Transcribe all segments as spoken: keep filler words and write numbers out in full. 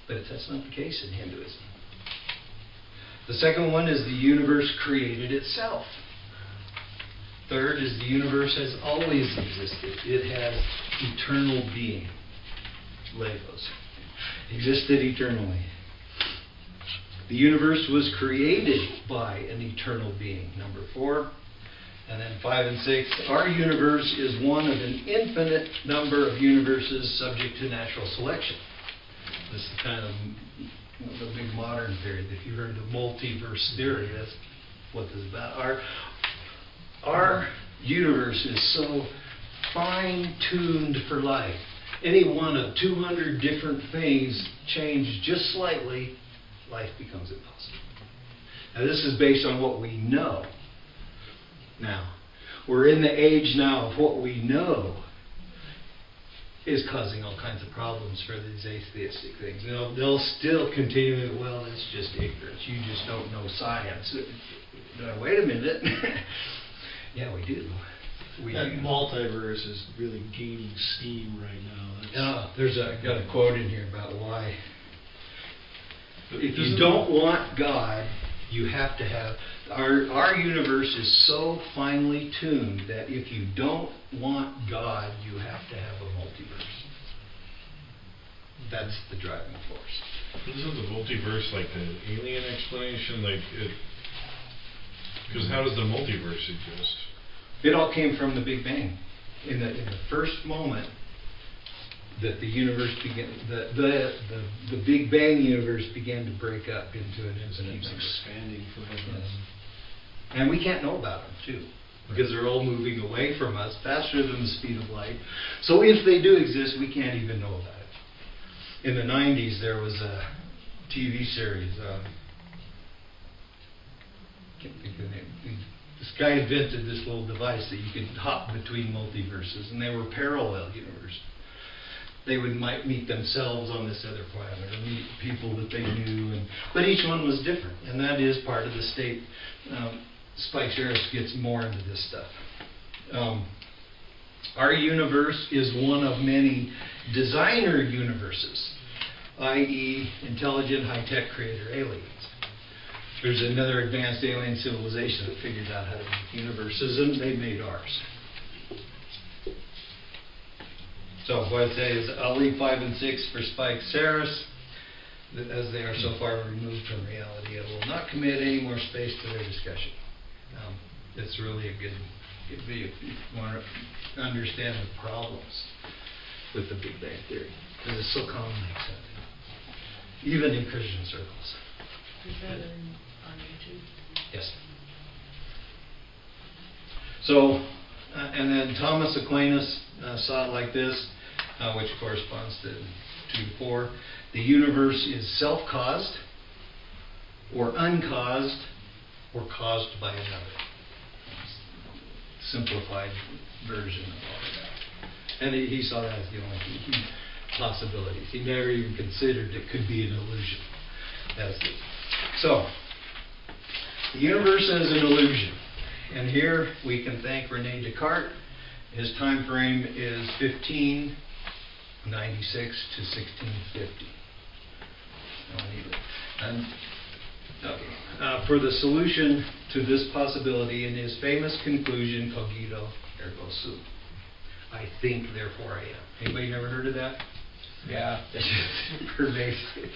But that's not the case in Hinduism. The second one is the universe created itself. Third is the universe has always existed. It has eternal being. Legos. Existed eternally. The universe was created by an eternal being. Number four. And then five and six. Our universe is one of an infinite number of universes subject to natural selection. This is kind of the big modern theory. If you heard the multiverse theory, that's what this is about. Our, our universe is so fine-tuned for life. Any one of two hundred different things change just slightly, life becomes impossible. Now this is based on what we know. Now, we're in the age now of what we know is causing all kinds of problems for these atheistic things. They'll, they'll still continue, well, it's just ignorance. You just don't know science. Uh, wait a minute. Yeah, we do. We that do. Multiverse is really gaining steam right now. That's uh, there's a got a quote in here about why. If you don't want God, you have to have... Our, our universe is so finely tuned that if you don't want God, you have to have a multiverse. That's the driving force. Isn't the multiverse like the alien explanation? Like it... Because how does the multiverse exist? It all came from the Big Bang. In the, in the first moment that the universe began, the, the, the, the Big Bang universe began to break up into an infinite keeps number. expanding forever. Yes. And we can't know about them, too, because they're all moving away from us faster than the speed of light. So if they do exist, we can't even know about it. In the nineties, there was a T V series. Um, can't think of the name. This guy invented this little device that you could hop between multiverses, and they were parallel universes. They would might meet themselves on this other planet, or meet people that they knew, and but each one was different, and that is part of the state. Um, Spike Harris gets more into this stuff. Um, our universe is one of many designer universes, that is, intelligent, high-tech creator aliens. There's another advanced alien civilization that figured out how to make universes, and they made ours. So what I say is I'll leave five and six for Spike Harris, as they are so far removed from reality. I will not commit any more space to their discussion. Um, it's really a good, good video if you want to understand the problems with the Big Bang Theory, because it's so commonly accepted, even in Christian circles. Is that in, on YouTube? Yes. So, uh, and then Thomas Aquinas uh, saw it like this, uh, which corresponds to two to four. The universe is self-caused, or uncaused, or caused by another. Simplified version of all of that. And he, he saw that as the only he, possibilities. He never even considered it could be an illusion. That's it. So, the universe as an illusion. And here we can thank Rene Descartes. His time frame is fifteen ninety-six to sixteen fifty. And, okay. Uh, for the solution to this possibility in his famous conclusion, cogito ergo sum. I think, therefore I am. Anybody never heard of that? Yeah. Pervasive.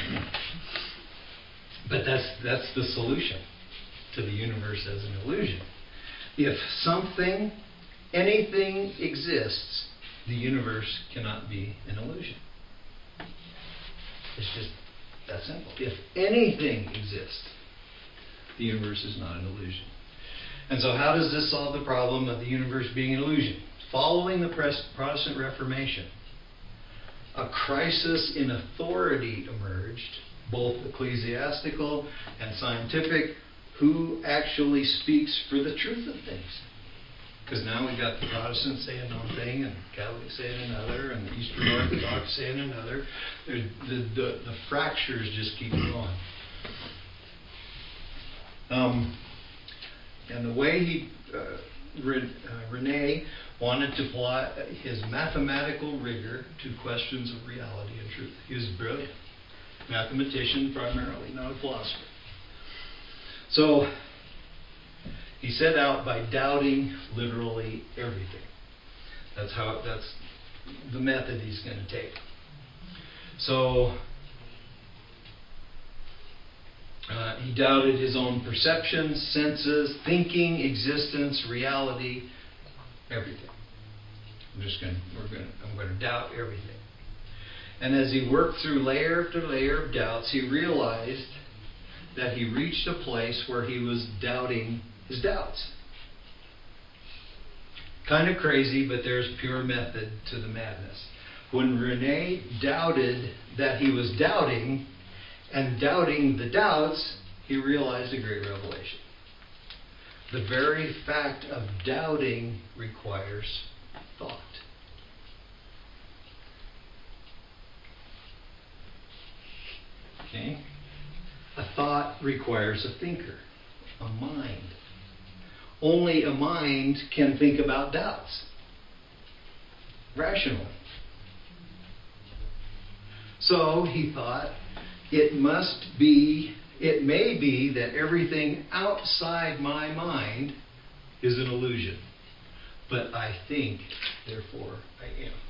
But that's that's the solution to the universe as an illusion. If something, anything exists, the universe cannot be an illusion. It's just that simple. If anything exists, the universe is not an illusion. And so how does this solve the problem of the universe being an illusion? Following the Protestant Reformation, a crisis in authority emerged, both ecclesiastical and scientific. Who actually speaks for the truth of things? Because now we've got the Protestants saying one thing, and Catholics saying another, and the Eastern Orthodox saying another. The, the, the, the fractures just keep going. Um, and the way he, uh, Re, uh, Rene wanted to apply his mathematical rigor to questions of reality and truth. He was brilliant. mathematician primarily, not a philosopher. So he set out by doubting literally everything. That's how. That's the method he's going to take. So uh, he doubted his own perceptions, senses, thinking, existence, reality, everything. I'm just going. We're going. I'm going to doubt everything. And as he worked through layer after layer of doubts, he realized that he reached a place where he was doubting his doubts. Kind of crazy, but there's pure method to the madness. When Rene doubted that he was doubting, and doubting the doubts, he realized a great revelation. The very fact of doubting requires thought. Okay? A thought requires a thinker, a mind. Only a mind can think about doubts rationally. So he thought, it must be, it may be that everything outside my mind is an illusion. But I think, therefore I am.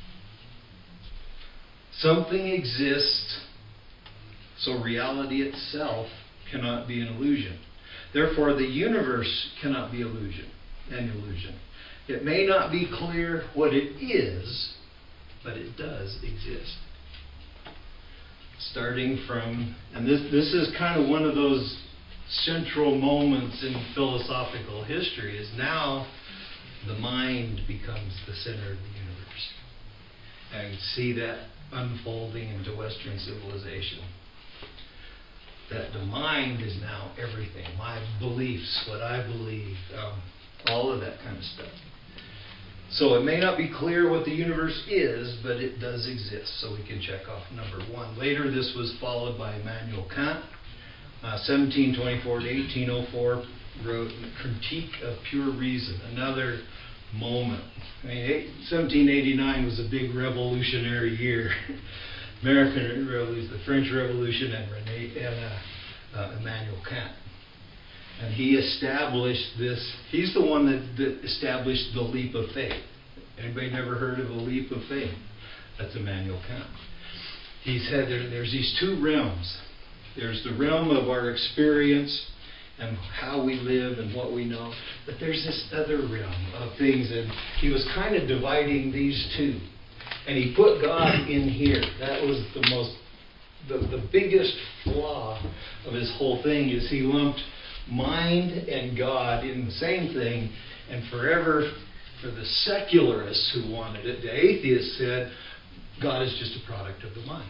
Something exists, so reality itself cannot be an illusion. Therefore, the universe cannot be illusion, an illusion. It may not be clear what it is, but it does exist. Starting from, and this, this is kind of one of those central moments in philosophical history, is now the mind becomes the center of the universe. And you see that unfolding into Western civilization. That the mind is now everything. My beliefs, what I believe, um, all of that kind of stuff. So it may not be clear what the universe is, but it does exist. So we can check off number one. Later this was followed by Immanuel Kant. Uh, seventeen twenty-four to eighteen oh four wrote a Critique of Pure Reason. Another moment. I mean, seventeen eighty-nine was a big revolutionary year. American Revolution, the French Revolution, and Rene and uh, uh, Immanuel Kant. And he established this. He's the one that, that established the leap of faith. Anybody never heard of a leap of faith? That's Immanuel Kant. He said there, there's these two realms. There's the realm of our experience and how we live and what we know. But there's this other realm of things, and he was kind of dividing these two. And he put God in here. That was the most, the, the biggest flaw of his whole thing, is he lumped mind and God in the same thing. And forever, for the secularists who wanted it, the atheists said, God is just a product of the mind.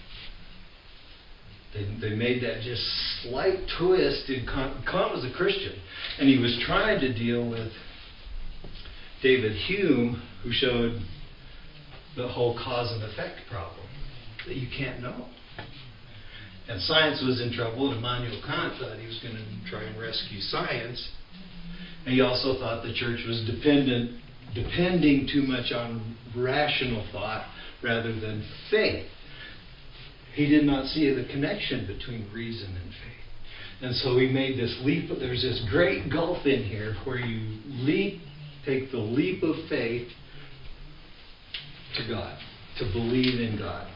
They, they made that just slight twist. In Kant, Kant was a Christian, and he was trying to deal with David Hume, who showed the whole cause and effect problem, that you can't know. And science was in trouble, and Immanuel Kant thought he was going to try and rescue science. And he also thought the church was dependent, depending too much on rational thought rather than faith. He did not see the connection between reason and faith. And so he made this leap. There's this great gulf in here where you leap, take the leap of faith to God, to believe in God.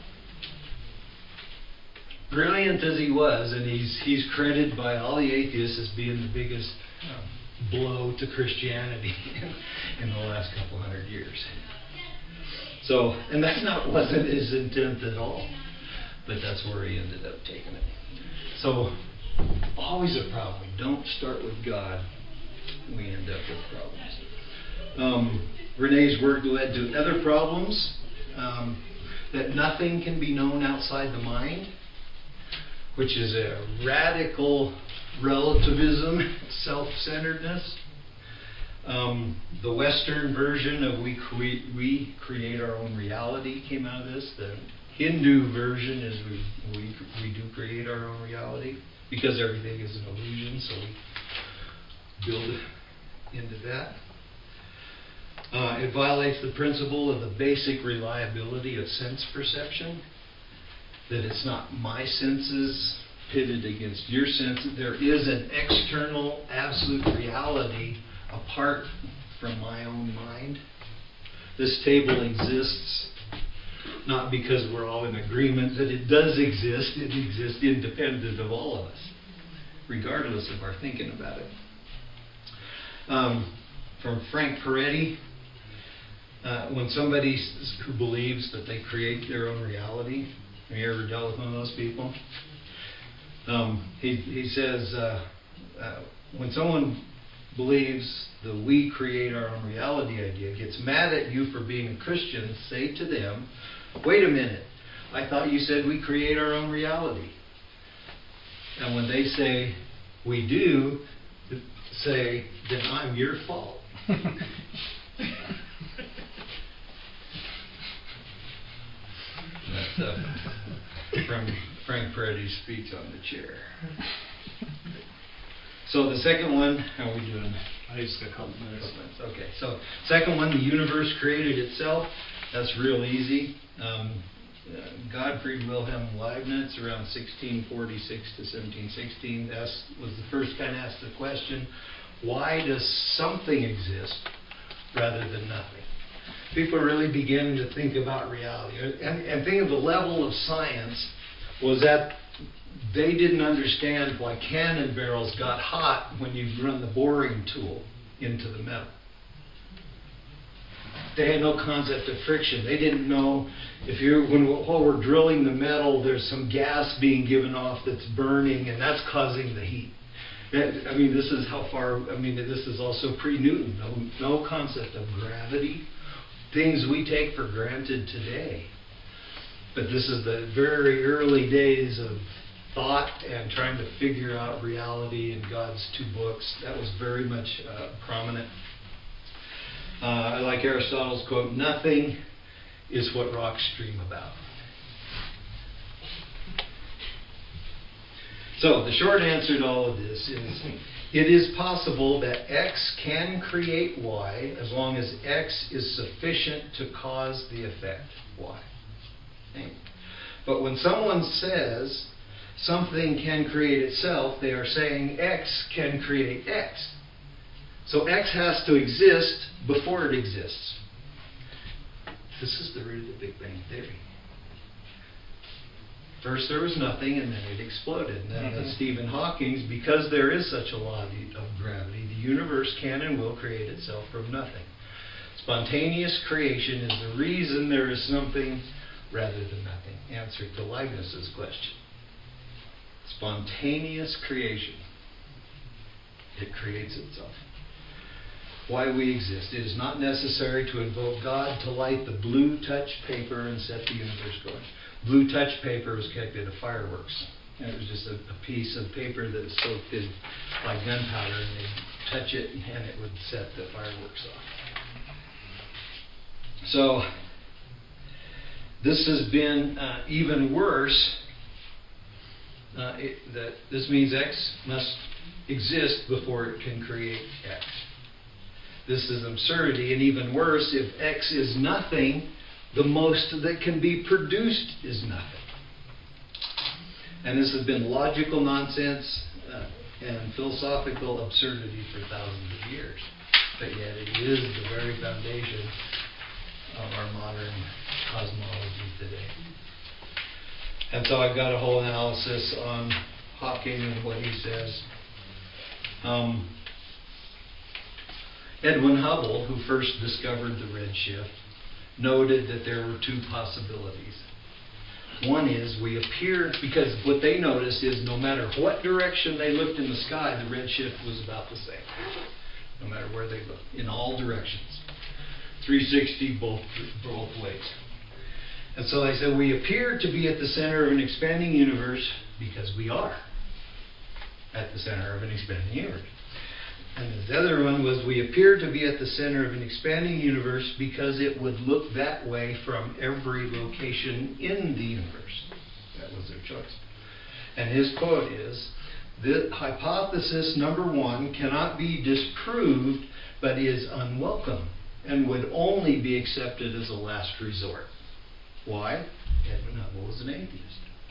Brilliant as he was, and he's he's credited by all the atheists as being the biggest um, blow to Christianity in the last couple hundred years. So, and that not wasn't his intent at all, but that's where he ended up taking it. So, always a problem. We don't start with God, we end up with problems. Um, Rene's work led to other problems, um, that nothing can be known outside the mind, which is a radical relativism, self-centeredness. Um, the Western version of we, cre- we create our own reality came out of this. The Hindu version is we, we, we do create our own reality, because everything is an illusion, so we build into that. Uh, it violates the principle of the basic reliability of sense perception. that it's not my senses pitted against your senses. There is an external absolute reality apart from my own mind. This table exists not because we're all in agreement that it does exist. It exists independent of all of us, regardless of our thinking about it. Um, from Frank Peretti, uh, when somebody s- who believes that they create their own reality, have you ever dealt with one of those people? Um, he, he says, uh, uh, when someone believes that we create our own reality idea, gets mad at you for being a Christian, say to them, wait a minute, I thought you said we create our own reality. And when they say, we do, say, then I'm your fault. That's uh, from Frank Peretti's speech on the chair. So the second one, how are we doing? I just got a couple minutes. Okay, so second one, the universe created itself. That's real easy. Um, uh, Gottfried Wilhelm Leibniz, around sixteen forty-six to seventeen sixteen, asked, was the first kind of asked the question, why does something exist rather than nothing? People really beginning to think about reality. And, and think of the level of science was that they didn't understand why cannon barrels got hot when you run the boring tool into the metal. They had no concept of friction. They didn't know if you're when while we're drilling the metal, there's some gas being given off that's burning, and that's causing the heat. I mean, this is how far. I mean, this is also pre-Newton. No, no concept of gravity. Things we take for granted today. But this is the very early days of thought and trying to figure out reality in God's two books. That was very much uh, prominent. Uh, I like Aristotle's quote, nothing is what rocks dream about. So the short answer to all of this is, it is possible that X can create Y as long as X is sufficient to cause the effect Y. Okay? But when someone says something can create itself, they are saying X can create X. So X has to exist before it exists. This is the root of the Big Bang Theory. First there was nothing, and then it exploded. And then mm-hmm. Stephen Hawking's, because there is such a law of gravity, the universe can and will create itself from nothing. Spontaneous creation is the reason there is something rather than nothing. Answer to Leibniz's question. Spontaneous creation. It creates itself. Why we exist. It is not necessary to invoke God to light the blue touch paper and set the universe going. Blue touch paper was connected to fireworks. And it was just a, a piece of paper that was soaked in like gunpowder, and they'd touch it and it would set the fireworks off. So this has been uh, even worse. Uh, it, that this means X must exist before it can create X. This is absurdity, and even worse, if X is nothing, the most that can be produced is nothing. And this has been logical nonsense uh, and philosophical absurdity for thousands of years. But yet it is the very foundation of our modern cosmology today. And so I've got a whole analysis on Hawking and what he says. Um, Edwin Hubble, who first discovered the redshift, noted that there were two possibilities. One is we appear, because what they noticed is no matter what direction they looked in the sky, the redshift was about the same. No matter where they looked, in all directions. three sixty both, both ways. And so they said we appear to be at the center of an expanding universe because we are at the center of an expanding universe. And the other one was we appear to be at the center of an expanding universe because it would look that way from every location in the universe. That was their choice. And his quote is, "The hypothesis number one cannot be disproved, but is unwelcome and would only be accepted as a last resort." Why? Edwin Hubble was an atheist.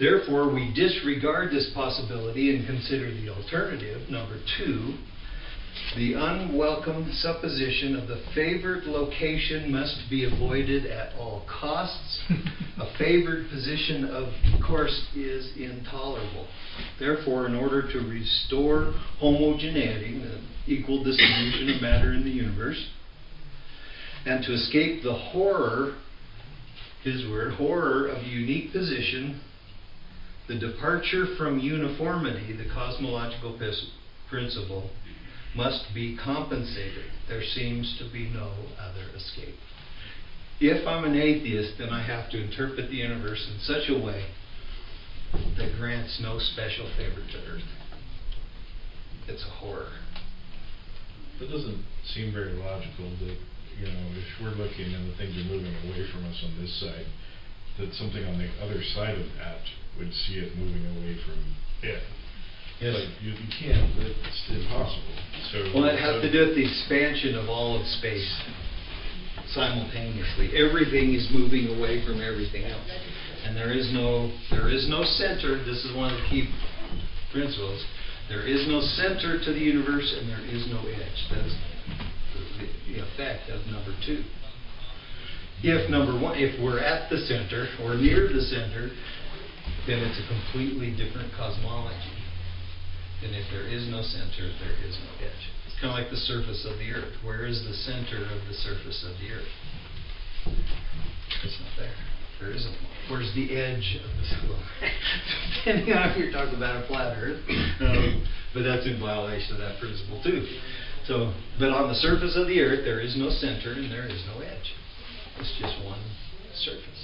Therefore, we disregard this possibility and consider the alternative, number two, the unwelcome supposition of the favored location must be avoided at all costs. A favored position, of course, is intolerable. Therefore, in order to restore homogeneity, the equal distribution of matter in the universe, and to escape the horror, his word, horror of unique position, the departure from uniformity, the cosmological pis- principle, must be compensated. There seems to be no other escape. If I'm an atheist, then I have to interpret the universe in such a way that grants no special favor to Earth. It's a horror. That doesn't seem very logical that, you know, if we're looking and the things are moving away from us on this side, that something on the other side of that would see it moving away from it. Yes. Like, you, you can't, it's impossible. So, Well, it has so- to do with the expansion of all of space simultaneously. Everything is moving away from everything else. And there is no there is no center. This is one of the key principles. There is no center to the universe and there is no edge. That's the, the effect of number two. If number one, if we're at the center or near the center, then it's a completely different cosmology. And if there is no center, there is no edge. It's kind of like the surface of the earth. Where is the center of the surface of the earth? It's not there. There isn't one. Where's the edge of the well, depending on if you're talking about a flat earth. Um, but that's in violation of that principle too. So, but on the surface of the earth, there is no center and there is no edge. It's just one surface.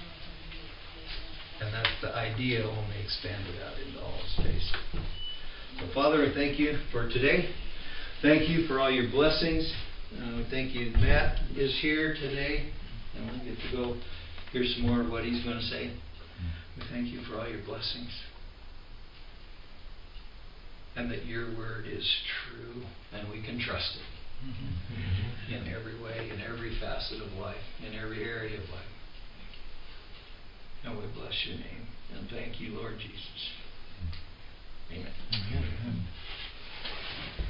And that's the idea only expanded out into all space. So, Father, I thank you for today. Thank you for all your blessings. Uh, thank you. Matt is here today, and we get to go hear some more of what he's going to say. We thank you for all your blessings. And that your word is true, and we can trust it mm-hmm. in every way, in every facet of life, in every area of life. And we bless your name. And thank you, Lord Jesus. Amen. Amen.